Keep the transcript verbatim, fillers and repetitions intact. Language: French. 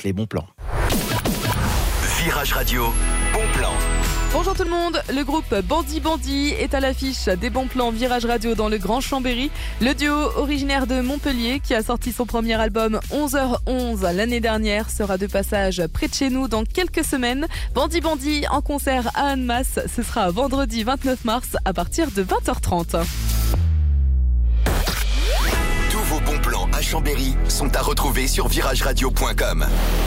annonce les bons plans. Virage Radio, bon plan. Bonjour tout le monde, le groupe Bandi Bandi est à l'affiche des bons plans Virage Radio dans le Grand Chambéry. Le duo originaire de Montpellier qui a sorti son premier album onze heures onze l'année dernière sera de passage près de chez nous dans quelques semaines. Bandi Bandi en concert à Annemasse, ce sera vendredi vingt-neuf mars à partir de vingt heures trente. Tous vos bons plans à Chambéry sont à retrouver sur virage radio point com.